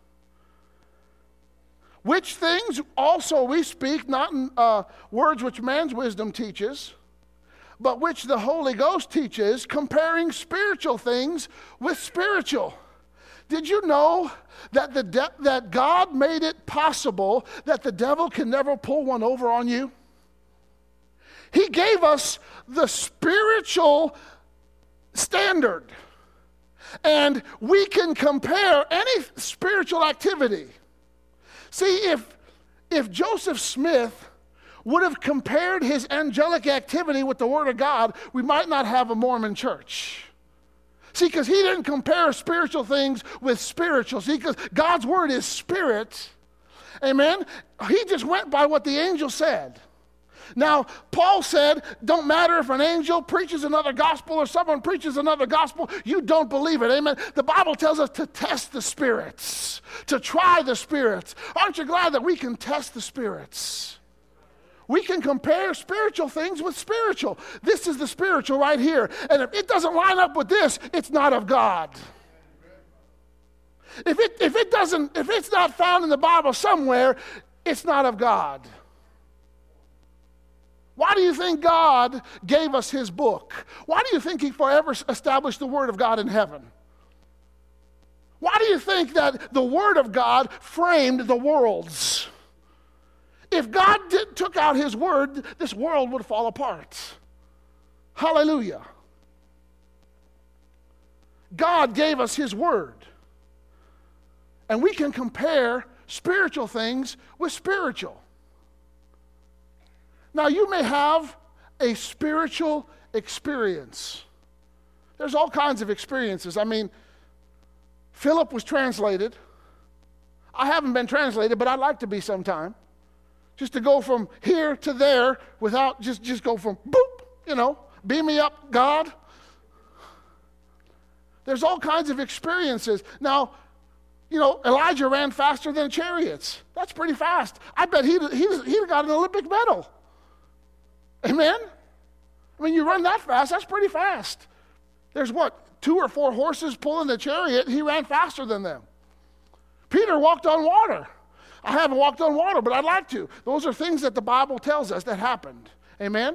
Which things also we speak, not in uh, words which man's wisdom teaches, but which the Holy Ghost teaches, comparing spiritual things with spiritual. Did you know that the de- that God made it possible that the devil can never pull one over on you? He gave us the spiritual standard, and we can compare any spiritual activity. See, if if Joseph Smith would have compared his angelic activity with the Word of God, we might not have a Mormon church. See, because he didn't compare spiritual things with spiritual. See, because God's Word is spirit. Amen? He just went by what the angel said. Now, Paul said, don't matter if an angel preaches another gospel or someone preaches another gospel, you don't believe it. Amen? The Bible tells us to test the spirits, to try the spirits. Aren't you glad that we can test the spirits? We can compare spiritual things with spiritual. This is the spiritual right here. And if it doesn't line up with this, it's not of God. If it, if it doesn't, if it's not found in the Bible somewhere, it's not of God. Why do you think God gave us his book? Why do you think he forever established the Word of God in heaven? Why do you think that the Word of God framed the worlds? If God did, took out his Word, this world would fall apart. Hallelujah. God gave us his Word. And we can compare spiritual things with spiritual. Now, you may have a spiritual experience. There's all kinds of experiences. I mean, Philip was translated. I haven't been translated, but I'd like to be sometime. Just to go from here to there without, just, just go from boop, you know, beam me up, God. There's all kinds of experiences. Now, you know, Elijah ran faster than chariots. That's pretty fast. I bet he'd, he'd, he'd got an Olympic medal. Amen? I mean, you run that fast, that's pretty fast. There's what, two or four horses pulling the chariot, he ran faster than them. Peter walked on water. I haven't walked on water, but I'd like to. Those are things that the Bible tells us that happened. Amen?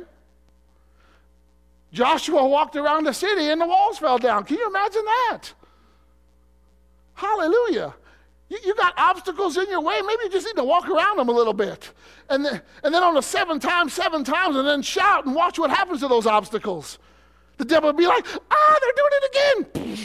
Joshua walked around the city and the walls fell down. Can you imagine that? Hallelujah. You, you got obstacles in your way. Maybe you just need to walk around them a little bit. And then, and then on the seven times, seven times, and then shout and watch what happens to those obstacles. The devil will be like, ah, they're doing it again.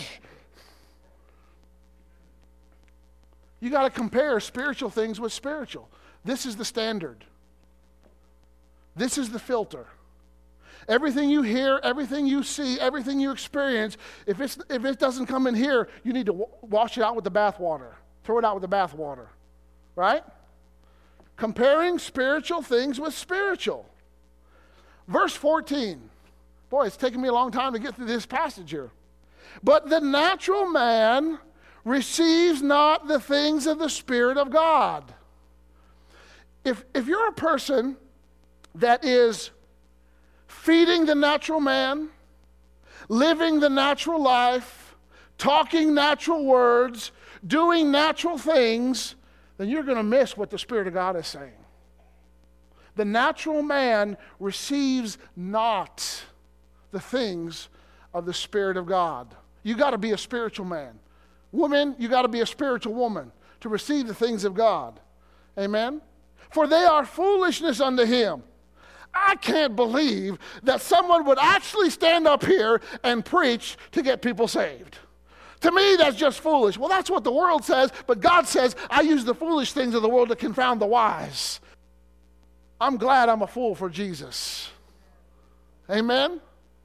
You got to compare spiritual things with spiritual. This is the standard. This is the filter. Everything you hear, everything you see, everything you experience, if, it's, if it doesn't come in here, you need to w- wash it out with the bath water. Throw it out with the bath water. Right? Comparing spiritual things with spiritual. Verse fourteen. Boy, it's taken me a long time to get through this passage here. But the natural man receives not the things of the Spirit of God. If, if you're a person that is feeding the natural man, living the natural life, talking natural words, doing natural things, then you're going to miss what the Spirit of God is saying. The natural man receives not the things of the Spirit of God. You got to be a spiritual man. Woman, you got to be a spiritual woman to receive the things of God. Amen? For they are foolishness unto him. I can't believe that someone would actually stand up here and preach to get people saved. To me, that's just foolish. Well, that's what the world says, but God says, I use the foolish things of the world to confound the wise. I'm glad I'm a fool for Jesus. Amen?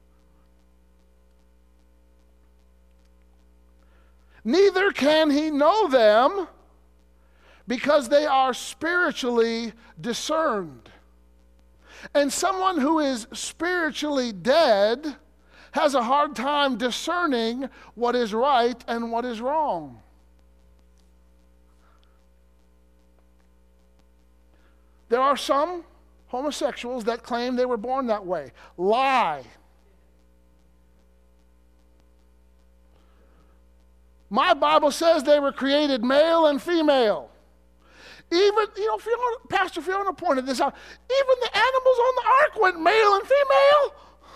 Neither can he know them because they are spiritually discerned. And someone who is spiritually dead has a hard time discerning what is right and what is wrong. There are some homosexuals that claim they were born that way. Lie. My Bible says they were created male and female. Even, you know, Fiona, Pastor Fiona pointed this out. Even the animals on the ark went male and female.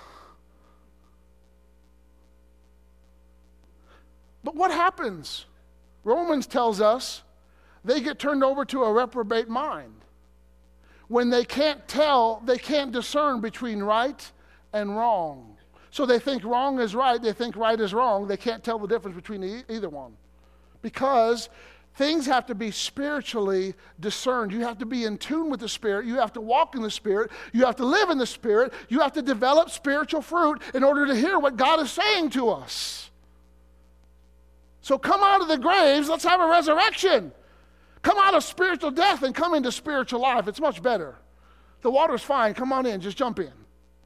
But what happens? Romans tells us they get turned over to a reprobate mind. When they can't tell, they can't discern between right and wrong. So they think wrong is right, they think right is wrong. They can't tell the difference between e- either one. Because things have to be spiritually discerned. You have to be in tune with the Spirit. You have to walk in the Spirit. You have to live in the Spirit. You have to develop spiritual fruit in order to hear what God is saying to us. So come out of the graves, let's have a resurrection. Come out of spiritual death and come into spiritual life. It's much better. The water's fine. Come on in. Just jump in.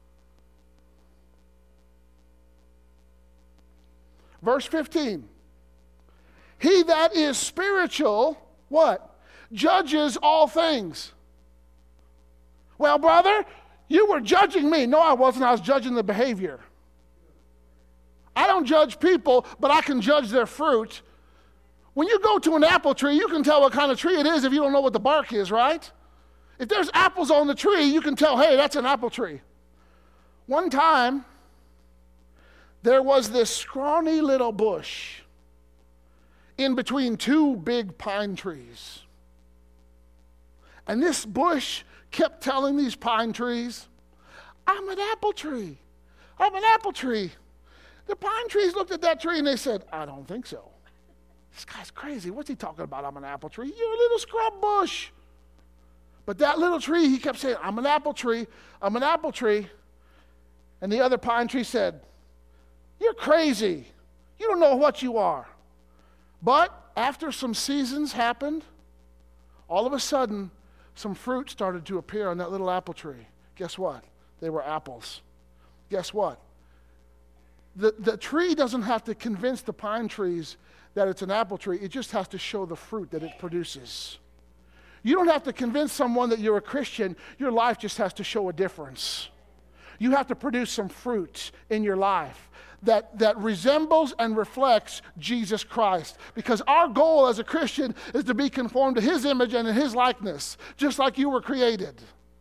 Verse fifteen. He that is spiritual, what? Judges all things. Well, brother, you were judging me. No, I wasn't. I was judging the behavior. I don't judge people, but I can judge their fruit. When you go to an apple tree, you can tell what kind of tree it is if you don't know what the bark is, right? If there's apples on the tree, you can tell, hey, that's an apple tree. One time, there was this scrawny little bush in between two big pine trees. And this bush kept telling these pine trees, I'm an apple tree. I'm an apple tree. The pine trees looked at that tree and they said, I don't think so. This guy's crazy. What's he talking about? I'm an apple tree. You're a little scrub bush. But that little tree, he kept saying, I'm an apple tree. I'm an apple tree. And the other pine tree said, you're crazy. You don't know what you are. But after some seasons happened, all of a sudden, some fruit started to appear on that little apple tree. Guess what? They were apples. Guess what? The, the tree doesn't have to convince the pine trees that it's an apple tree. It just has to show the fruit that it produces. You don't have to convince someone that you're a Christian. Your life just has to show a difference. You have to produce some fruit in your life that, that resembles and reflects Jesus Christ. Because our goal as a Christian is to be conformed to His image and in His likeness, just like you were created.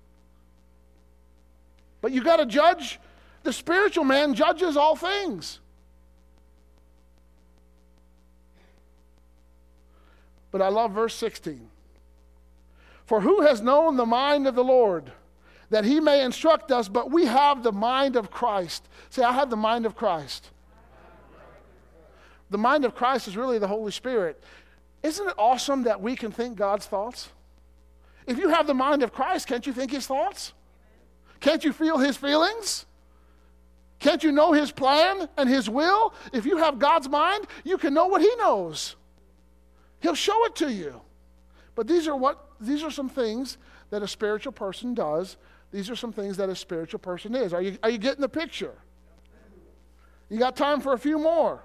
But you got to judge. The spiritual man judges all things. But I love verse sixteen. For who has known the mind of the Lord, that He may instruct us, but we have the mind of Christ. Say, I have the mind of Christ. The mind of Christ is really the Holy Spirit. Isn't it awesome that we can think God's thoughts? If you have the mind of Christ, can't you think His thoughts? Can't you feel His feelings? Can't you know His plan and His will? If you have God's mind, you can know what He knows. He'll show it to you. But these are what these are some things that a spiritual person does. These are some things that a spiritual person is. Are you are you getting the picture? You got time for a few more?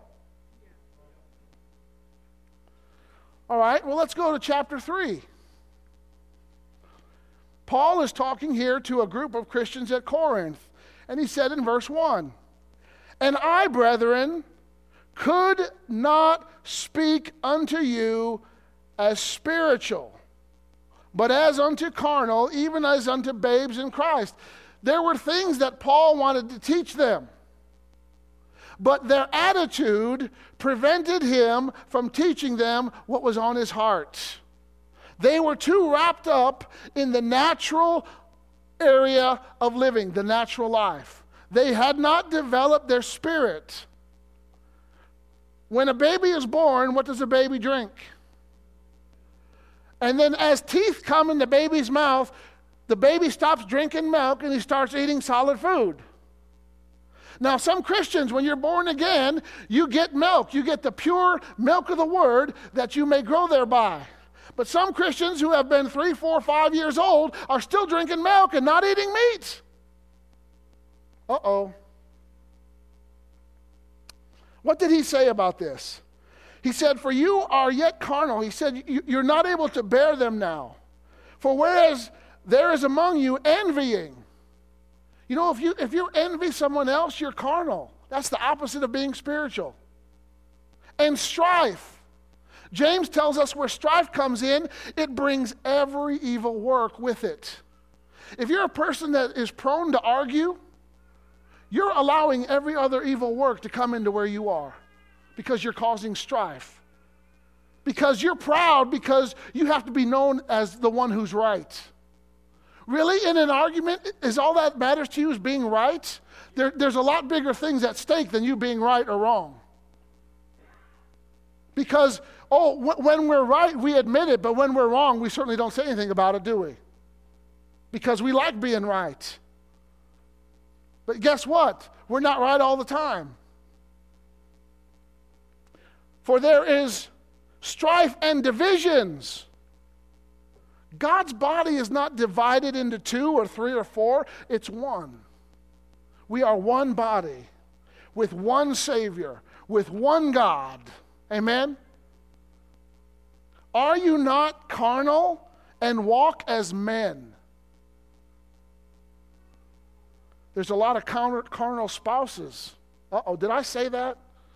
All right, well, let's go to chapter three. Paul is talking here to a group of Christians at Corinth, and he said in verse one, and I, brethren, could not speak unto you as spiritual, but as unto carnal, even as unto babes in Christ. There were things that Paul wanted to teach them, but their attitude prevented him from teaching them what was on his heart. They were too wrapped up in the natural area of living, the natural life. They had not developed their spirit. When a baby is born, what does a baby drink? And then as teeth come in the baby's mouth, the baby stops drinking milk and he starts eating solid food. Now, some Christians, when you're born again, you get milk. You get the pure milk of the Word that you may grow thereby. But some Christians who have been three, four, five years old are still drinking milk and not eating meat. Uh-oh. What did he say about this? He said, for you are yet carnal. He said, you're not able to bear them now. For whereas there is among you envying. You know, if you if you envy someone else, you're carnal. That's the opposite of being spiritual. And strife. James tells us where strife comes in, it brings every evil work with it. If you're a person that is prone to argue, you're allowing every other evil work to come into where you are because you're causing strife. Because you're proud because you have to be known as the one who's right. Really, in an argument, is all that matters to you is being right? There, there's a lot bigger things at stake than you being right or wrong. Because, oh, w- when we're right, we admit it, but when we're wrong, we certainly don't say anything about it, do we? Because we like being right. But guess what? We're not right all the time. For there is strife and divisions. God's body is not divided into two or three or four. It's one. We are one body with one Savior, with one God. Amen? Are you not carnal and walk as men? There's a lot of counter, carnal spouses. Uh-oh, did I say that?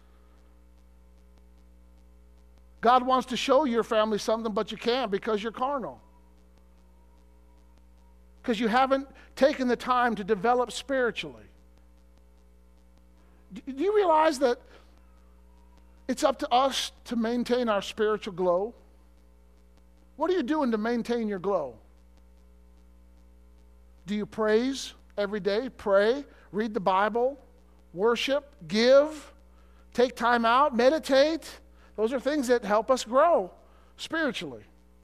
God wants to show your family something, but you can't because you're carnal. Because you haven't taken the time to develop spiritually. Do you realize that it's up to us to maintain our spiritual glow? What are you doing to maintain your glow? Do you praise every day? Pray, read the Bible, worship, give, take time out, meditate. Those are things that help us grow spiritually.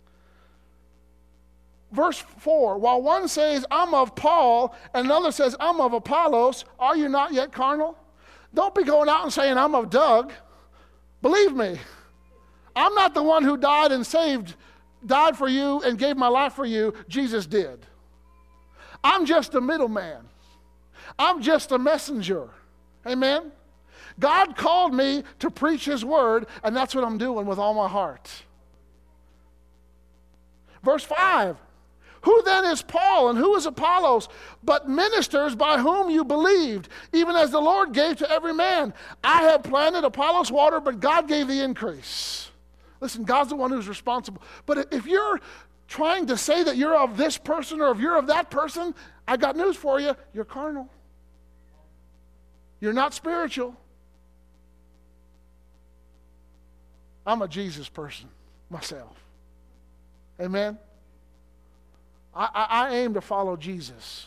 Verse four, while one says, I'm of Paul, and another says, I'm of Apollos, are you not yet carnal? Don't be going out and saying, I'm of Doug. Believe me, I'm not the one who died and saved, died for you and gave my life for you. Jesus did. I'm just a middleman. I'm just a messenger. Amen? God called me to preach His word, and that's what I'm doing with all my heart. Verse five, who then is Paul and who is Apollos, but ministers by whom you believed, even as the Lord gave to every man? I have planted, Apollos watered, but God gave the increase. Listen, God's the one who's responsible. But if you're trying to say that you're of this person or if you're of that person, I got news for you, you're carnal. You're not spiritual. I'm a Jesus person myself. Amen? I, I, I aim to follow Jesus.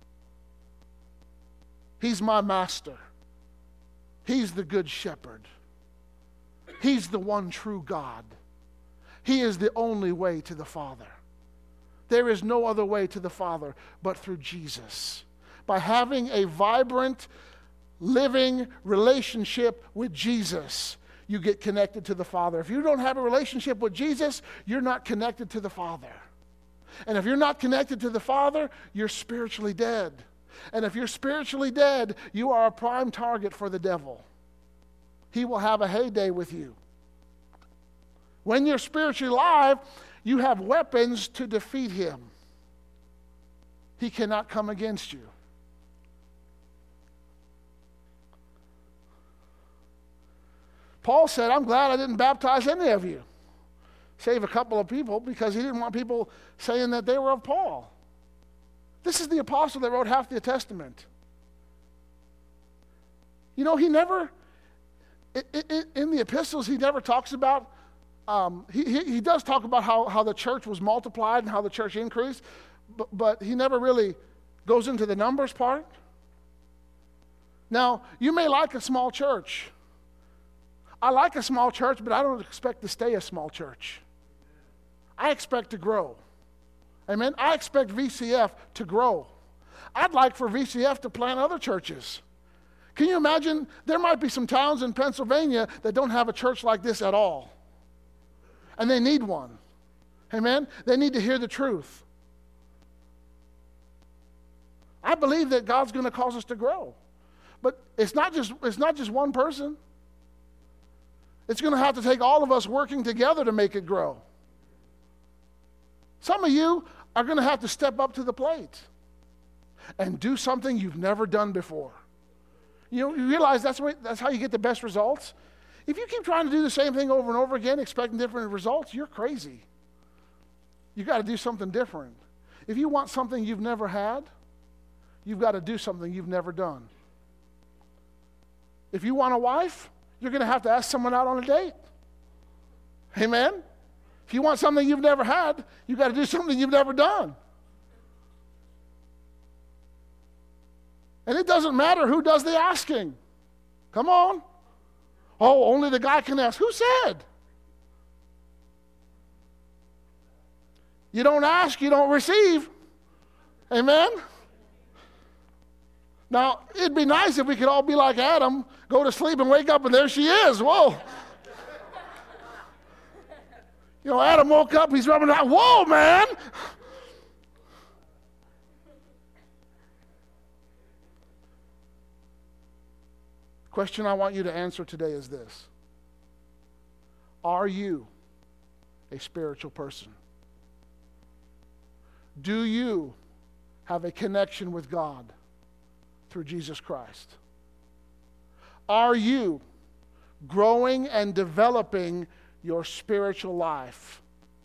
He's my master. He's the good shepherd. He's the one true God. He is the only way to the Father. There is no other way to the Father but through Jesus. By having a vibrant, living relationship with Jesus, you get connected to the Father. If you don't have a relationship with Jesus, you're not connected to the Father. And if you're not connected to the Father, you're spiritually dead. And if you're spiritually dead, you are a prime target for the devil. He will have a heyday with you. When you're spiritually alive, you have weapons to defeat him. He cannot come against you. Paul said, I'm glad I didn't baptize any of you. Save a couple of people because he didn't want people saying that they were of Paul. This is the apostle that wrote half the Testament. You know, he never, in the epistles, he never talks about, um, he, he, he does talk about how, how the church was multiplied and how the church increased, but, but he never really goes into the numbers part. Now, you may like a small church. I like a small church, but I don't expect to stay a small church. I expect to grow. Amen? I expect V C F to grow. I'd like for V C F to plant other churches Can you imagine? There might be some towns in Pennsylvania that don't have a church like this at all. And they need one. Amen? They need to hear the truth. I believe that God's going to cause us to grow. But it's not just, it's not just one person. It's going to have to take all of us working together to make it grow. Some of you are going to have to step up to the plate and do something you've never done before. You know, you realize that's, what, that's how you get the best results? If you keep trying to do the same thing over and over again, expecting different results, you're crazy. You've got to do something different. If you want something you've never had, you've got to do something you've never done. If you want a wife, you're going to have to ask someone out on a date. Amen? If you want something you've never had, you've got to do something you've never done. And it doesn't matter who does the asking. Come on. Oh, only the guy can ask. Who said? You don't ask, you don't receive. Amen? Now, it'd be nice if we could all be like Adam, go to sleep and wake up and there she is. Whoa. You know, Adam woke up, he's rubbing out. Whoa, man. The question I want you to answer today is this. Are you a spiritual person? Do you have a connection with God through Jesus Christ? Are you growing and developing your spiritual life?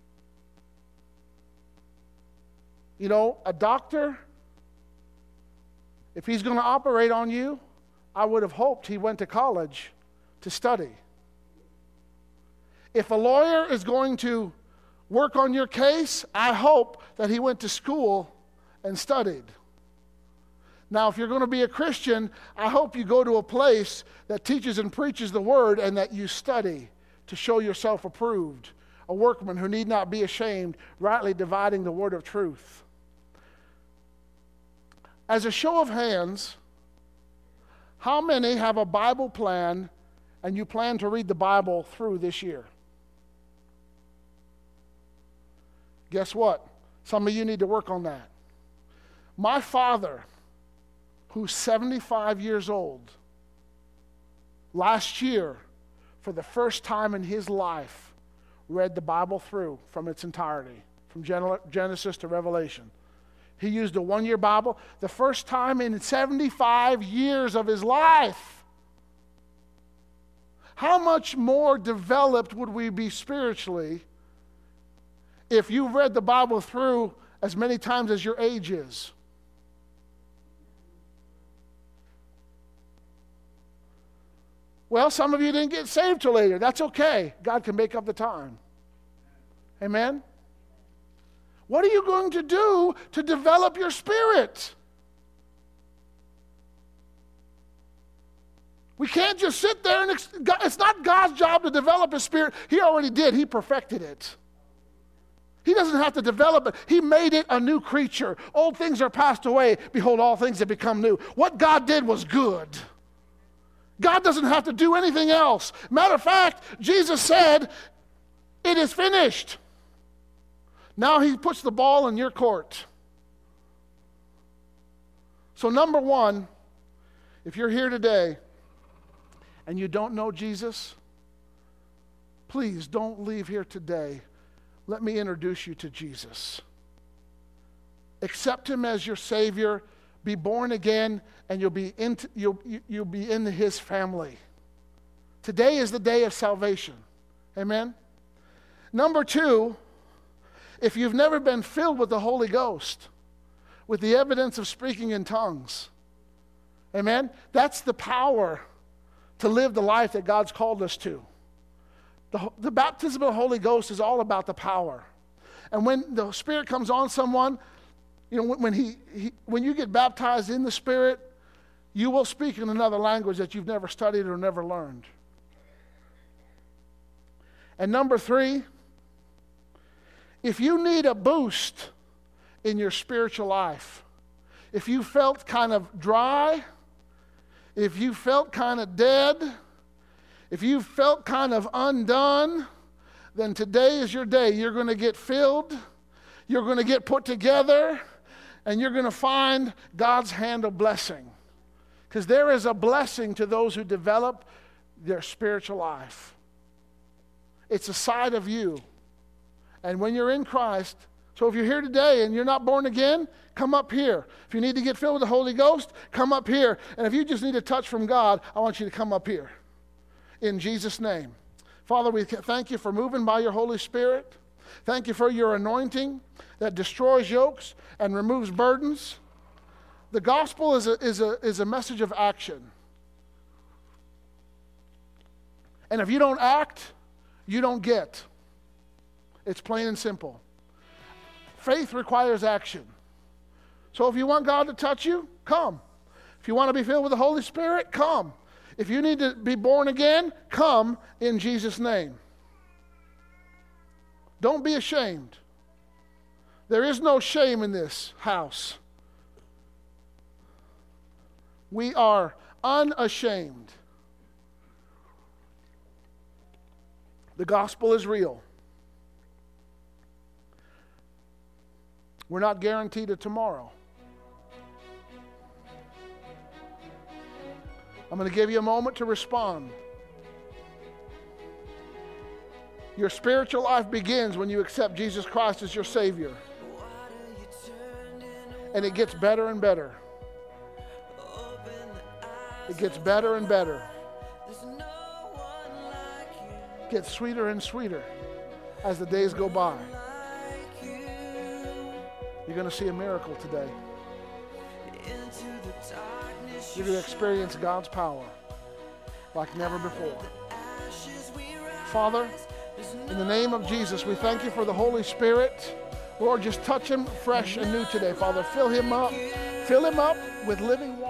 You know, a doctor, if he's going to operate on you, I would have hoped he went to college to study. If a lawyer is going to work on your case, I hope that he went to school and studied. Now, if you're going to be a Christian, I hope you go to a place that teaches and preaches the word and that you study to show yourself approved, a workman who need not be ashamed, rightly dividing the word of truth. As a show of hands, how many have a Bible plan and you plan to read the Bible through this year? Guess what? Some of you need to work on that. My father, who's seventy-five years old, last year, for the first time in his life, read the Bible through from its entirety, from Genesis to Revelation. He used a one-year Bible, the first time in seventy-five years of his life. How much more developed would we be spiritually if you read the Bible through as many times as your age is? Well, some of you didn't get saved till later. That's okay. God can make up the time. Amen? What are you going to do to develop your spirit? We can't just sit there and... Ex- it's not God's job to develop his spirit. He already did. He perfected it. He doesn't have to develop it. He made it a new creature. Old things are passed away. Behold, all things have become new. What God did was good. God doesn't have to do anything else. Matter of fact, Jesus said, it is finished. Now he puts the ball in your court. So number one, if you're here today and you don't know Jesus, please don't leave here today. Let me introduce you to Jesus. Accept him as your Savior. Be born again, and you'll be into, you'll, you'll be in his family. Today is the day of salvation. Amen? Number two, if you've never been filled with the Holy Ghost, with the evidence of speaking in tongues, amen? That's the power to live the life that God's called us to. The, the baptism of the Holy Ghost is all about the power. And when the Spirit comes on someone, you know, when, when, he, he, when you get baptized in the Spirit, you will speak in another language that you've never studied or never learned. And number three, if you need a boost in your spiritual life, if you felt kind of dry, if you felt kind of dead, if you felt kind of undone, then today is your day. You're going to get filled, you're going to get put together, and you're going to find God's hand of blessing. Because there is a blessing to those who develop their spiritual life. It's a side of you. And when you're in Christ, so if you're here today and you're not born again, come up here. If you need to get filled with the Holy Ghost, come up here. And if you just need a touch from God, I want you to come up here. In Jesus' name. Father, we thank you for moving by your Holy Spirit. Thank you for your anointing that destroys yokes and removes burdens. The gospel is a, is a, is a message of action. And if you don't act, you don't get. It's plain and simple. Faith requires action. So if you want God to touch you, come. If you want to be filled with the Holy Spirit, come. If you need to be born again, come in Jesus' name. Don't be ashamed. There is no shame in this house. We are unashamed. The gospel is real. We're not guaranteed a tomorrow. I'm going to give you a moment to respond. Your spiritual life begins when you accept Jesus Christ as your Savior. And it gets better and better. It gets better and better. It gets sweeter and sweeter as the days go by. You're going to see a miracle today. You're going to experience God's power like never before. Father, in the name of Jesus, we thank you for the Holy Spirit. Lord, just touch him fresh and new today. Father, fill him up. Fill him up with living water.